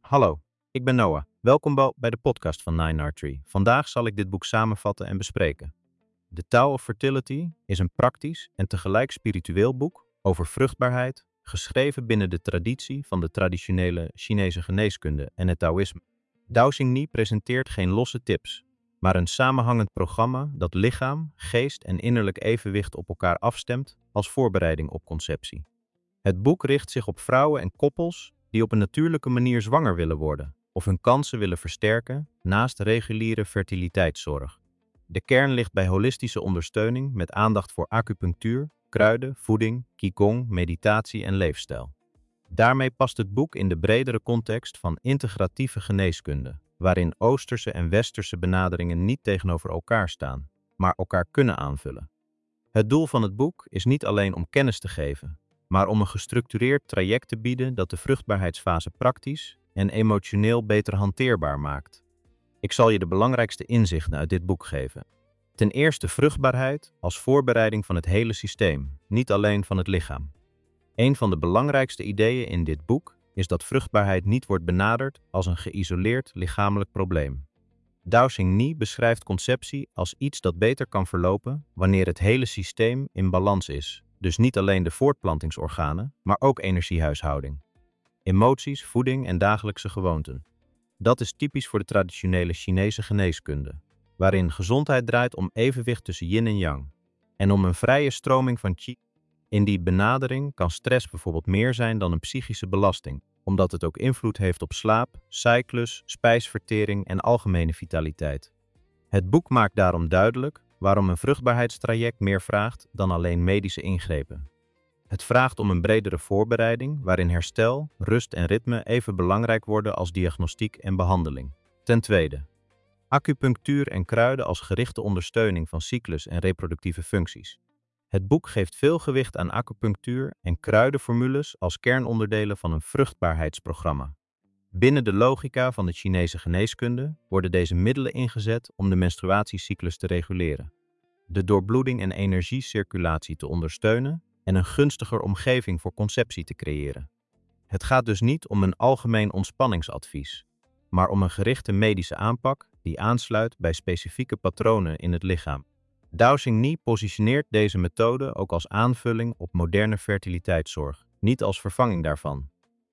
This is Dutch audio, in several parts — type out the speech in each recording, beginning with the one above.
Hallo, ik ben Noah. Welkom bij de podcast van Nine Archery. Vandaag zal ik dit boek samenvatten en bespreken. The Tao of Fertility is een praktisch en tegelijk spiritueel boek over vruchtbaarheid, geschreven binnen de traditie van de traditionele Chinese geneeskunde en het Taoïsme. Dao Xingyi presenteert geen losse tips, maar een samenhangend programma dat lichaam, geest en innerlijk evenwicht op elkaar afstemt als voorbereiding op conceptie. Het boek richt zich op vrouwen en koppels die op een natuurlijke manier zwanger willen worden of hun kansen willen versterken naast reguliere fertiliteitszorg. De kern ligt bij holistische ondersteuning met aandacht voor acupunctuur, kruiden, voeding, qigong, meditatie en leefstijl. Daarmee past het boek in de bredere context van integratieve geneeskunde, waarin Oosterse en Westerse benaderingen niet tegenover elkaar staan, maar elkaar kunnen aanvullen. Het doel van het boek is niet alleen om kennis te geven, maar om een gestructureerd traject te bieden dat de vruchtbaarheidsfase praktisch en emotioneel beter hanteerbaar maakt. Ik zal je de belangrijkste inzichten uit dit boek geven. Ten eerste vruchtbaarheid als voorbereiding van het hele systeem, niet alleen van het lichaam. Een van de belangrijkste ideeën in dit boek is dat vruchtbaarheid niet wordt benaderd als een geïsoleerd lichamelijk probleem. Dao Xingyi beschrijft conceptie als iets dat beter kan verlopen wanneer het hele systeem in balans is. Dus niet alleen de voortplantingsorganen, maar ook energiehuishouding, emoties, voeding en dagelijkse gewoonten. Dat is typisch voor de traditionele Chinese geneeskunde, waarin gezondheid draait om evenwicht tussen yin en yang en om een vrije stroming van qi. In die benadering kan stress bijvoorbeeld meer zijn dan een psychische belasting, omdat het ook invloed heeft op slaap, cyclus, spijsvertering en algemene vitaliteit. Het boek maakt daarom duidelijk waarom een vruchtbaarheidstraject meer vraagt dan alleen medische ingrepen. Het vraagt om een bredere voorbereiding waarin herstel, rust en ritme even belangrijk worden als diagnostiek en behandeling. Ten tweede, acupunctuur en kruiden als gerichte ondersteuning van cyclus en reproductieve functies. Het boek geeft veel gewicht aan acupunctuur en kruidenformules als kernonderdelen van een vruchtbaarheidsprogramma. Binnen de logica van de Chinese geneeskunde worden deze middelen ingezet om de menstruatiecyclus te reguleren, de doorbloeding en energiecirculatie te ondersteunen en een gunstiger omgeving voor conceptie te creëren. Het gaat dus niet om een algemeen ontspanningsadvies, maar om een gerichte medische aanpak die aansluit bij specifieke patronen in het lichaam. Dao Xingyi positioneert deze methode ook als aanvulling op moderne fertiliteitszorg, niet als vervanging daarvan.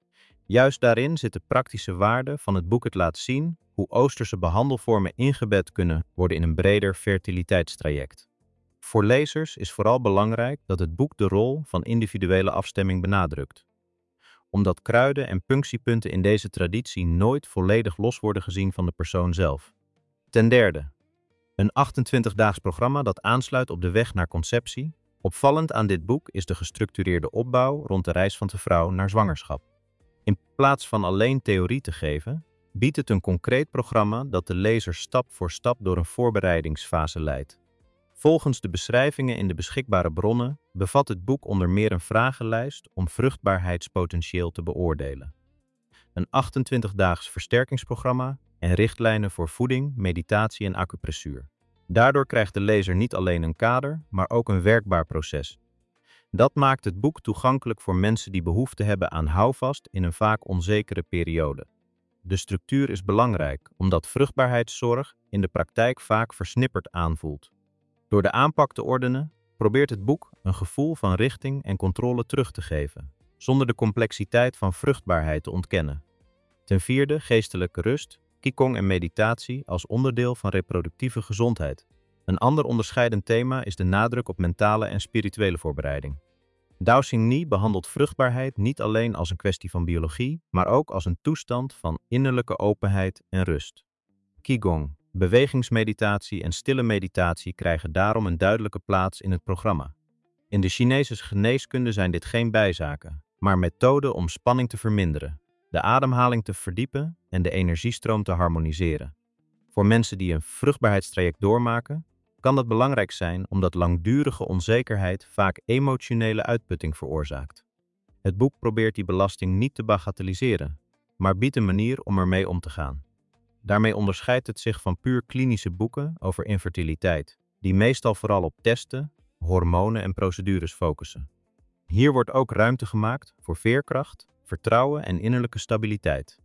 Juist daarin zit de praktische waarde van het boek. Het laat zien hoe Oosterse behandelvormen ingebed kunnen worden in een breder fertiliteitstraject. Voor lezers is vooral belangrijk dat het boek de rol van individuele afstemming benadrukt, omdat kruiden en punctiepunten in deze traditie nooit volledig los worden gezien van de persoon zelf. Ten derde, een 28-daags programma dat aansluit op de weg naar conceptie. Opvallend aan dit boek is de gestructureerde opbouw rond de reis van de vrouw naar zwangerschap. In plaats van alleen theorie te geven, biedt het een concreet programma dat de lezer stap voor stap door een voorbereidingsfase leidt. Volgens de beschrijvingen in de beschikbare bronnen bevat het boek onder meer een vragenlijst om vruchtbaarheidspotentieel te beoordelen, een 28-daags versterkingsprogramma en richtlijnen voor voeding, meditatie en acupressuur. Daardoor krijgt de lezer niet alleen een kader, maar ook een werkbaar proces. Dat maakt het boek toegankelijk voor mensen die behoefte hebben aan houvast in een vaak onzekere periode. De structuur is belangrijk, omdat vruchtbaarheidszorg in de praktijk vaak versnipperd aanvoelt. Door de aanpak te ordenen, probeert het boek een gevoel van richting en controle terug te geven, zonder de complexiteit van vruchtbaarheid te ontkennen. Ten vierde, geestelijke rust, qigong en meditatie als onderdeel van reproductieve gezondheid. Een ander onderscheidend thema is de nadruk op mentale en spirituele voorbereiding. Dao Xingyi behandelt vruchtbaarheid niet alleen als een kwestie van biologie, maar ook als een toestand van innerlijke openheid en rust. Qigong, bewegingsmeditatie en stille meditatie krijgen daarom een duidelijke plaats in het programma. In de Chinese geneeskunde zijn dit geen bijzaken, maar methoden om spanning te verminderen, de ademhaling te verdiepen en de energiestroom te harmoniseren. Voor mensen die een vruchtbaarheidstraject doormaken, kan dat belangrijk zijn omdat langdurige onzekerheid vaak emotionele uitputting veroorzaakt. Het boek probeert die belasting niet te bagatelliseren, maar biedt een manier om ermee om te gaan. Daarmee onderscheidt het zich van puur klinische boeken over infertiliteit, die meestal vooral op testen, hormonen en procedures focussen. Hier wordt ook ruimte gemaakt voor veerkracht, vertrouwen en innerlijke stabiliteit.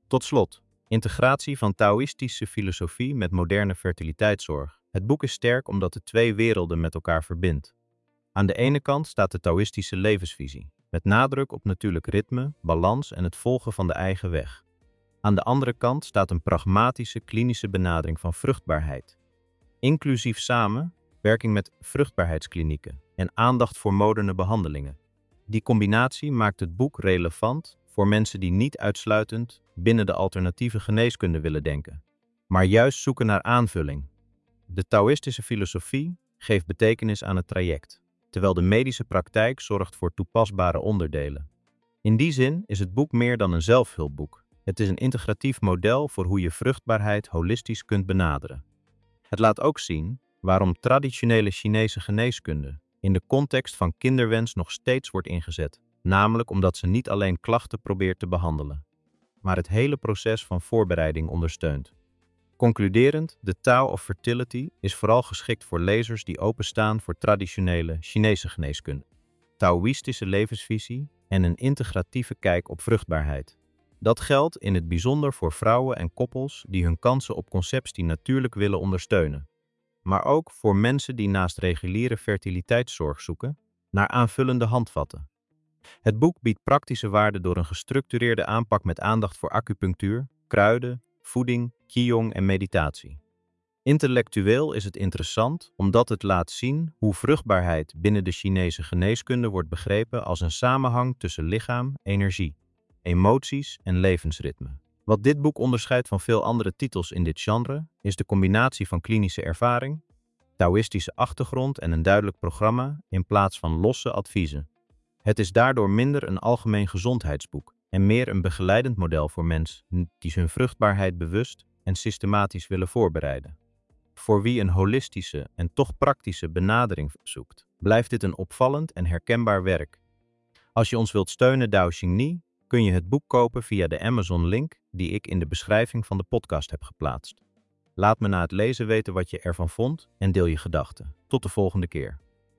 Tot slot, integratie van Taoïstische filosofie met moderne fertiliteitszorg. Het boek is sterk omdat het twee werelden met elkaar verbindt. Aan de ene kant staat de Taoïstische levensvisie, met nadruk op natuurlijk ritme, balans en het volgen van de eigen weg. Aan de andere kant staat een pragmatische klinische benadering van vruchtbaarheid, inclusief samenwerking met vruchtbaarheidsklinieken en aandacht voor moderne behandelingen. Die combinatie maakt het boek relevant voor mensen die niet uitsluitend binnen de alternatieve geneeskunde willen denken, maar juist zoeken naar aanvulling. De Taoïstische filosofie geeft betekenis aan het traject, terwijl de medische praktijk zorgt voor toepasbare onderdelen. In die zin is het boek meer dan een zelfhulpboek. Het is een integratief model voor hoe je vruchtbaarheid holistisch kunt benaderen. Het laat ook zien waarom traditionele Chinese geneeskunde in de context van kinderwens nog steeds wordt ingezet, namelijk omdat ze niet alleen klachten probeert te behandelen, maar het hele proces van voorbereiding ondersteunt. Concluderend, de Tao of Fertility is vooral geschikt voor lezers die openstaan voor traditionele Chinese geneeskunde, Taoïstische levensvisie en een integratieve kijk op vruchtbaarheid. Dat geldt in het bijzonder voor vrouwen en koppels die hun kansen op conceptie natuurlijk willen ondersteunen, maar ook voor mensen die naast reguliere fertiliteitszorg zoeken naar aanvullende handvatten. Het boek biedt praktische waarde door een gestructureerde aanpak met aandacht voor acupunctuur, kruiden, voeding, qigong en meditatie. Intellectueel is het interessant omdat het laat zien hoe vruchtbaarheid binnen de Chinese geneeskunde wordt begrepen als een samenhang tussen lichaam, energie, emoties en levensritme. Wat dit boek onderscheidt van veel andere titels in dit genre, is de combinatie van klinische ervaring, Taoïstische achtergrond en een duidelijk programma in plaats van losse adviezen. Het is daardoor minder een algemeen gezondheidsboek en meer een begeleidend model voor mensen die hun vruchtbaarheid bewust en systematisch willen voorbereiden. Voor wie een holistische en toch praktische benadering zoekt, blijft dit een opvallend en herkenbaar werk. Als je ons wilt steunen Dao Xingni, kun je het boek kopen via de Amazon-link die ik in de beschrijving van de podcast heb geplaatst. Laat me na het lezen weten wat je ervan vond en deel je gedachten. Tot de volgende keer.